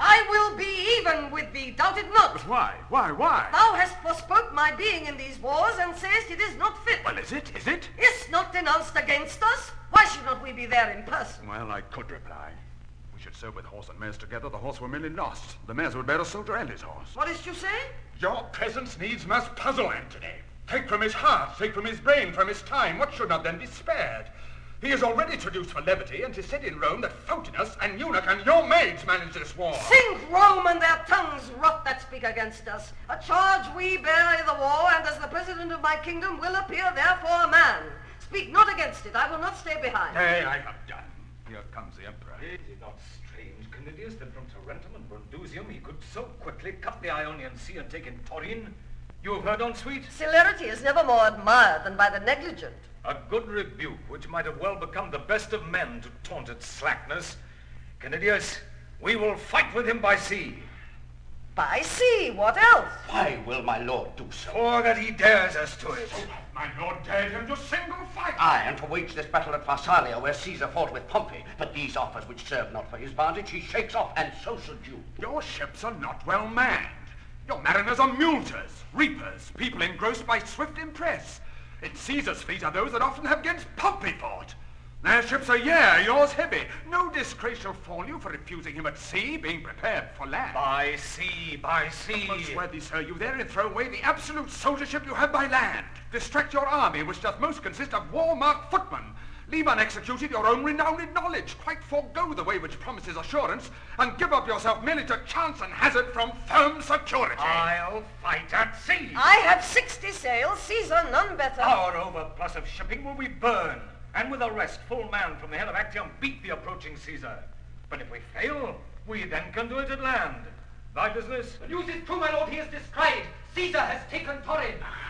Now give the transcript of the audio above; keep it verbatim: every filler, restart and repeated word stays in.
I will be even with thee, doubt it not. But why? Why? Why? Thou hast forspoke my being in these wars, and sayest it is not fit. Well, is it? Is it? Is not denounced against us? Why should not we be there in person? Well, I could reply. We should serve with horse and mares together. The horse were merely lost. The mares would bear a soldier and his horse. What is you say? Your presence needs must puzzle Antony. Take from his heart, take from his brain, from his time, what should not then be spared? He is already traduced for levity, and 'tis said in Rome that Photinus and Eunuch and your maids manage this war. Sink Rome and their tongues rot that speak against us. A charge we bear i' the war, and as the president of my kingdom will appear therefore a man. Speak not against it, I will not stay behind. Nay, I have done. Here comes the emperor. Is it not strange, Canidius, that from Tarentum and Brundusium he could so quickly cut the Ionian Sea and take in Taurine? You have heard on, sweet? Celerity is never more admired than by the negligent. A good rebuke, which might have well become the best of men to taunt its slackness. Canidius, we will fight with him by sea. By sea, what else? Why will my lord do so? For that he dares us to it. My lord dared him to single fight. Aye, and to wage this battle at Pharsalia, where Caesar fought with Pompey. But these offers which serve not for his vantage, he shakes off, and so should you. Your ships are not well manned. Your mariners are muleters, reapers, people engrossed by swift impress. In Caesar's fleet are those that often have against Pompey fought. Their ships are yea, yours heavy. No disgrace shall fall you for refusing him at sea, being prepared for land. By sea, by sea. Most worthy, sir, you therein throw away the absolute soldiership you have by land. Distract your army, which doth most consist of war-marked footmen. Leave unexecuted your own renowned knowledge. Quite forego the way which promises assurance, and give up yourself merely to chance and hazard from firm security. I'll fight at sea. I have sixty sail, Caesar none better. Our overplus of shipping will we burn, and with a rest full man from the head of Actium beat the approaching Caesar. But if we fail, we then can do it at land. Thy business? The news is true, my lord, he is descried. Caesar has taken Taurine.